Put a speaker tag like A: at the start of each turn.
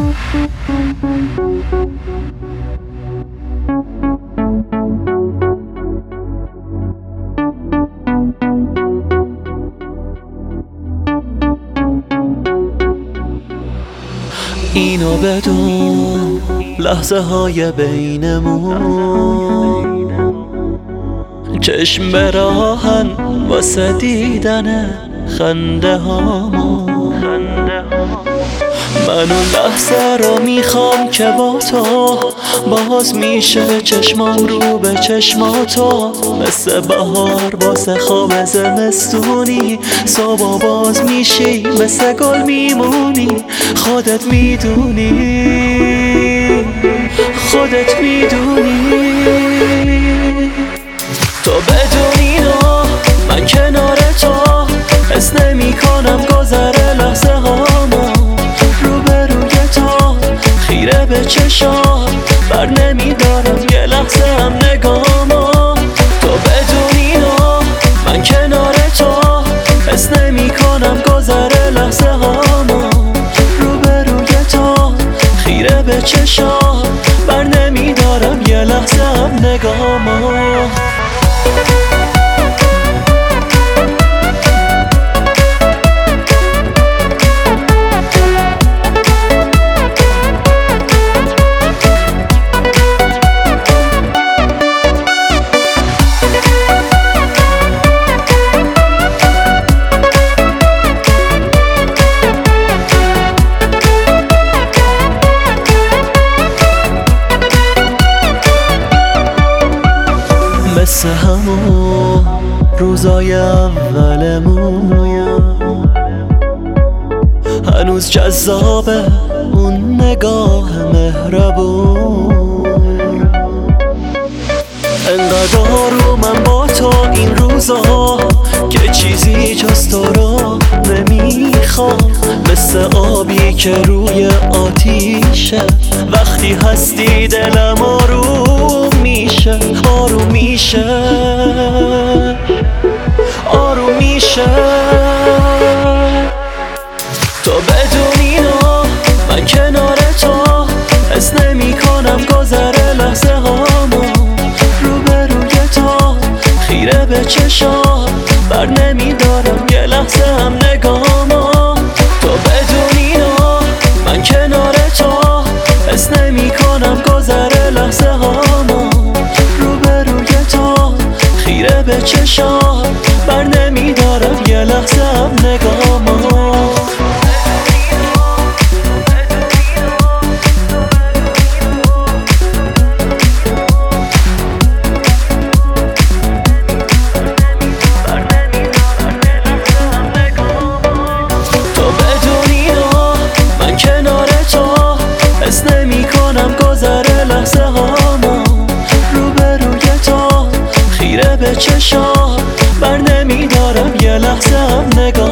A: اینو بدون لحظه های بینمون چشم به راهن واسه دیدن خنده هامون. من اون لحظه رو میخوام که با تو باز میشه چشمام رو به چشماتو، مثل بهار واسه خواب زمستونی صبح باز میشی مثل گل میمونی. خودت میدونی تو بدون اینا من کنار تو حس نمی کنم گذره لحظه هامو. روبروی تو خیره به چشات بر نمی دارم یه لحظه هم نگامو. تو بدون اینا من کنار تو حس نمی کنم گذره لحظه هامو. روبروی تو خیره به چشات بر نمی دارم یه لحظه هم نگامو. مثل همون روزای اولمون هنوز جذابه اون نگاه مهربون. انقدر آرومم با تو این روزا که چیزی جز تو رو نمیخوام. مثل آبی که روی آتیشه وقتی هستی دلم آروم میشه آروم میشه. تو بدون اینا من کنار تو حس نمی کنم گذره لحظه هامو. روبروی تو خیره به چشات بر نمی دارم یه لحظه هم نگامو. تو بدون اینا من کنار تو حس نمی کنم گذره لحظه هامو. روبروی تو خیره به چشات بر نمی دارم یه لحظه هم نگامو. نمی کنم گذره لحظه هامو. روبروی تو خیره به چشات بر نمی دارم یه لحظه هم نگاه.